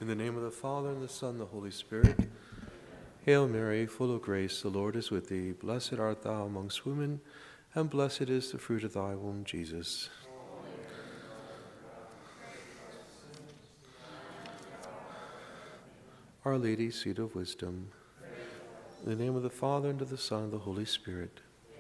In the name of the Father, and the Son, and the Holy Spirit. Hail Mary, full of grace, the Lord is with thee. Blessed art thou amongst women, and blessed is the fruit of thy womb, Jesus. Our Lady, seat of wisdom. In the name of the Father, and of the Son, and the Holy Spirit.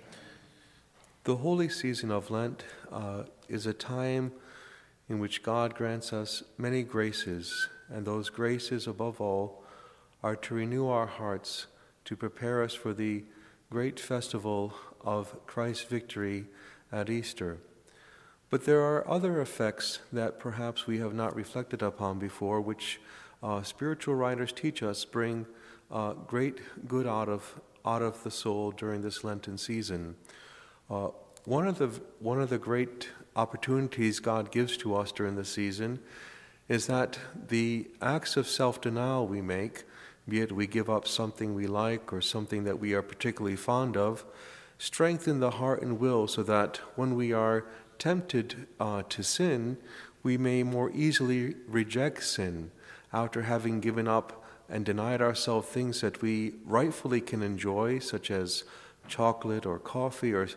The holy season of Lent is a time in which God grants us many graces, and those graces, above all, are to renew our hearts, to prepare us for the great festival of Christ's victory at Easter. But there are other effects that perhaps we have not reflected upon before, which spiritual writers teach us bring great good out of the soul during this Lenten season. One of the great opportunities God gives to us during the season is that the acts of self-denial we make, be it we give up something we like or something that we are particularly fond of, strengthen the heart and will so that when we are tempted to sin, we may more easily reject sin after having given up and denied ourselves things that we rightfully can enjoy, such as chocolate or coffee or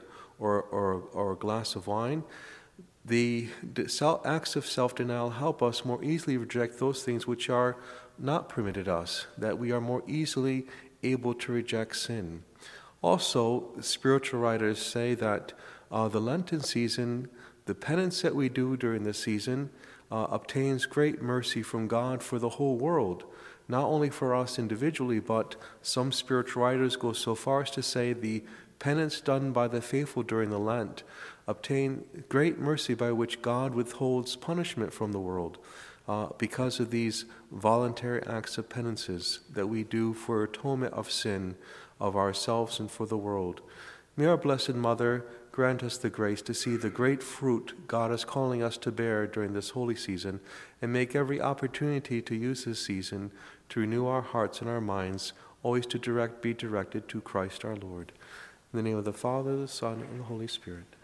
a glass of wine. The acts of self-denial help us more easily reject those things which are not permitted us, that we are more easily able to reject sin. Also, spiritual writers say that the Lenten season, the penance that we do during the season, obtains great mercy from God for the whole world, not only for us individually, but some spiritual writers go so far as to say the penance done by the faithful during the Lent obtain great mercy by which God withholds punishment from the world because of these voluntary acts of penances that we do for atonement of sin of ourselves and for the world. May our Blessed Mother grant us the grace to see the great fruit God is calling us to bear during this holy season, and make every opportunity to use this season to renew our hearts and our minds, always to be directed to Christ our Lord. In the name of the Father, the Son, and the Holy Spirit.